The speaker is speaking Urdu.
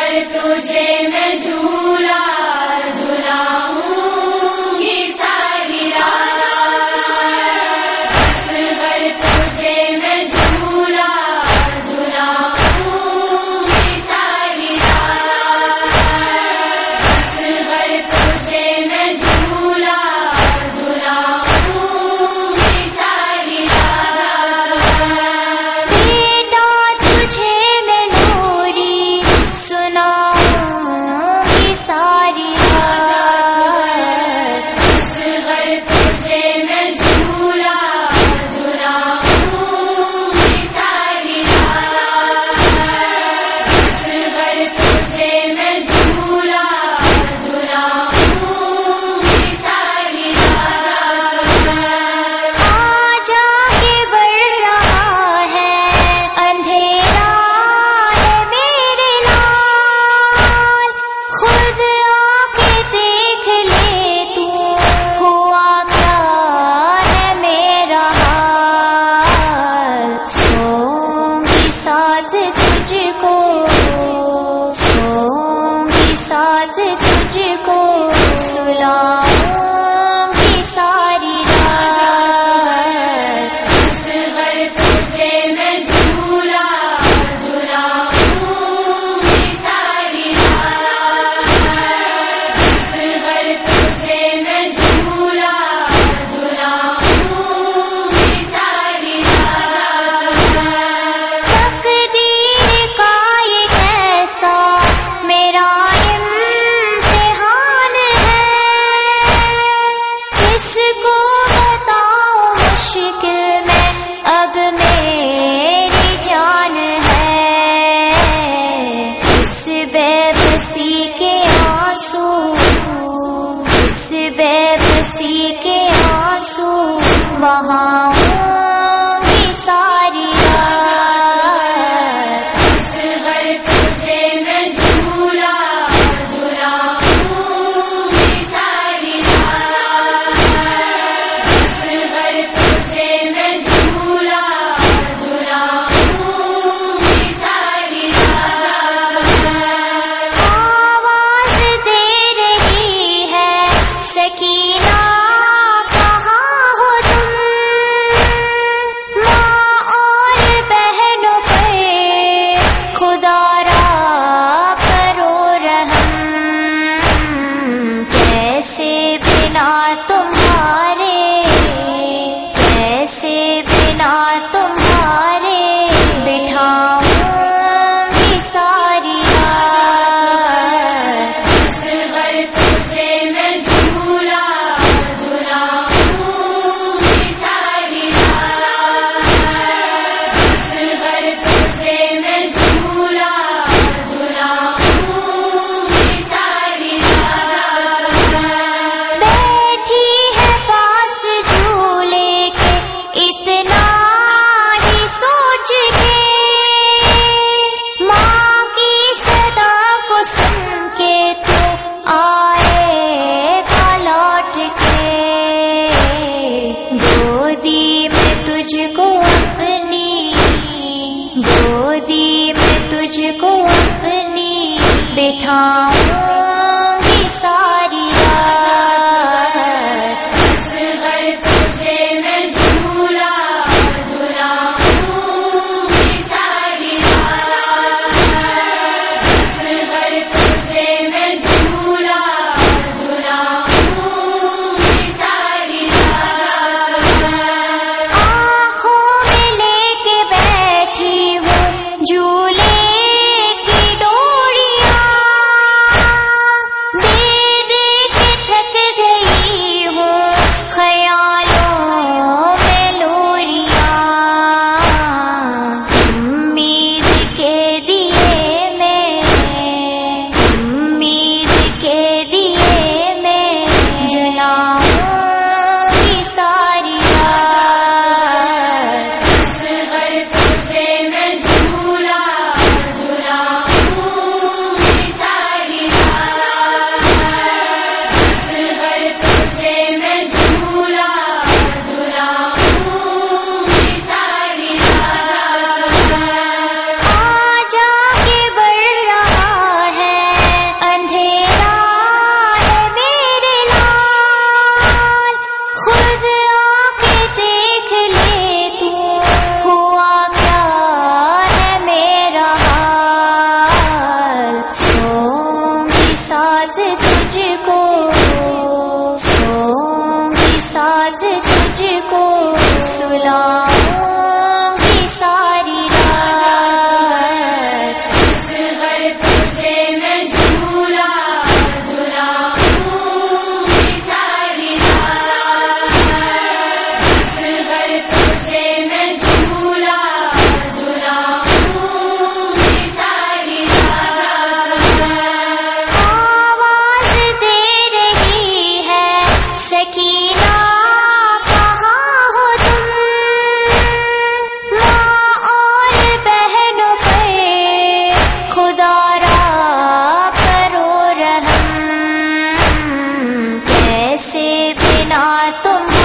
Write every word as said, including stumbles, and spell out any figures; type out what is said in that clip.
تجھے میں جھولا جھلاؤں گی ساری رات، اصغر تجھے میں جھولا جھلاؤں گی ساری رات، اصغر تجھے میں جھولا جھلاؤں گی ساری رات، بیٹا تجھے میں لوری سناؤں گی ساری رات، اصغر تجھے میں جھولا جھلاؤں گی ساری رات، اصغر تجھے میں جھولا جھلاؤں گی ساری رات، آجا کے بڑھ رہا ہے اندھیرا ہے میرے لال، خود آ کے دیکھ لے تو ہوا کیا ہے میرا حال، سوؤں گی ساتھ تجھ کو، سوؤں گی ساتھ تجھ کو، سلاؤں گی ساری رات، اصغر تجھے میں جھولا جھلاؤں گی ساری رات، اصغر تجھے میں جھولا جھلاؤں گی ساری رات، تقدیر کا یہ کیسا میرا امتحان ہے، کس کو بتاؤں مشکل میں اب میری جان ہے، اس بے بسی کے آنسو، اس بے بسی کے آنسو بہاؤں گی ساری رات، اصغر تجھے میں جھولا جھلاؤں گی ساری رات، اصغر تجھے میں جھولا جھلاؤں گی ساری رات، آواز دے رہی ہے سکینہ کہاں ہو تم، ماں اور بہنوں پر خدا را کرو رحم، کیسے بنا تمہارے، کیسے بنا تمہارے بٹھاؤں گی ساری رات، اصغر تجھے میں جھولا جھلاؤں گی ساری رات، اصغر تجھے میں جھولا جھلاؤں گی ساری رات، بیٹھی ہے کو سلاؤں گی ساری رات، اصغر تجھے میں جھولا جھلاؤں گی ساری رات، اصغر تجھے میں جھولا جھلاؤں گی ساری رات۔ آواز دے رہی ہے سکینہ کہاں ہو تم، ماں اور بہنوں پر خدا را کرو رحم، کیسے بنا تم